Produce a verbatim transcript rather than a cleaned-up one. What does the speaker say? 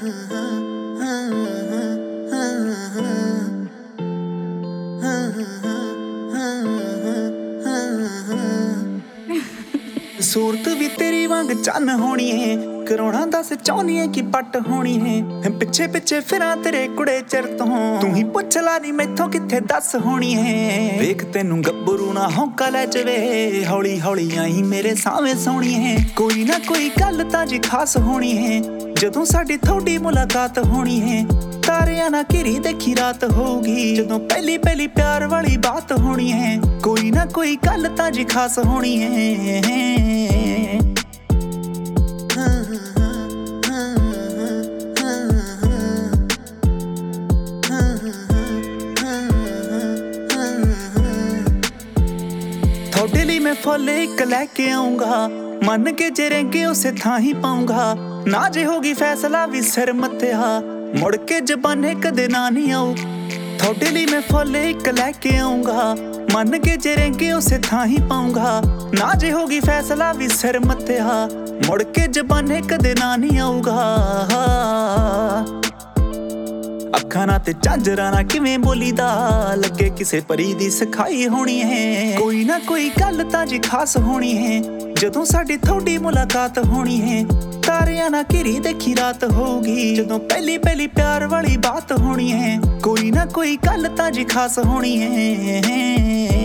सूरत भी तेरी वांग चन होनी है, करोना दस चाहनी है कि पट होनी है। पिछे पिछे फिरा तेरे कुड़े चिर तो तू ही पुछ ला नी मैथों किथे दस होनी है। वेख तेनू गब्बरू ना हौका लै जवे, हौली हौली आई मेरे सावे सोनी है। कोई ना कोई गल तां जी खास होनी है, जदों साडी थोड़ी मुलाकात होनी है। तारियां ना घिरी देखी रात होगी, जदों पहली पहली प्यार वाली बात होनी है। कोई ना कोई गल तां जी खास होनी है। थोड़े लिए मैं फुल एक लैके आऊंगा, मन के जे रहेंगे उसे थां ही पाऊंगा। ना जे होगी फैसला भी सिर मत्या, मुड़ के जबाने कदे ना नहीं आऊ। थोड़े लिए मैं फुल एक लैके आऊंगा, मन के जे रहेंगे उसे थां ही पाऊंगा। ना जे होगी फैसला भी सिर मत्या, मुड़ के जबाने कदे ना नहीं आऊगा। अखां ना ते झांजरां ना किवें बोलीदा, लगे किसे परी दी सिखाई होनी है। कोई ना कोई गल तां जी खास होनी है, जदों साडी थोड़ी मुलाकात होनी है। तारियां ना घिरी देखी रात होगी, जदों पहली पहली प्यार वाली बात होनी है। कोई ना कोई गल तां जी खास होनी है।